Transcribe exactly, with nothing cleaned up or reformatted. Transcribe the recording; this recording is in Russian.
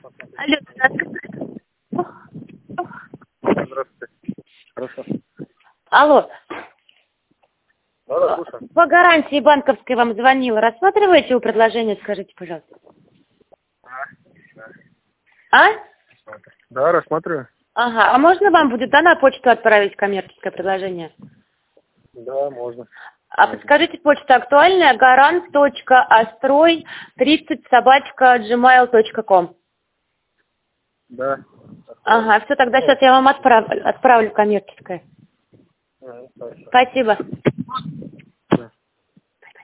Алло, здравствуйте. Здравствуйте. Хорошо. Алло. Да, да, слушаю. По гарантии банковской вам звонила. Рассматриваете его предложение, скажите, пожалуйста. А, да. А? Да, рассматриваю. Ага. А можно вам будет, да, на почту отправить коммерческое предложение? Да, можно. А подскажите, почта актуальная, гарант точка астрой тридцать собачка джимейл точка ком. Да. Ага, все, тогда сейчас я вам отправлю, отправлю коммерческое. Ага, хорошо. Спасибо.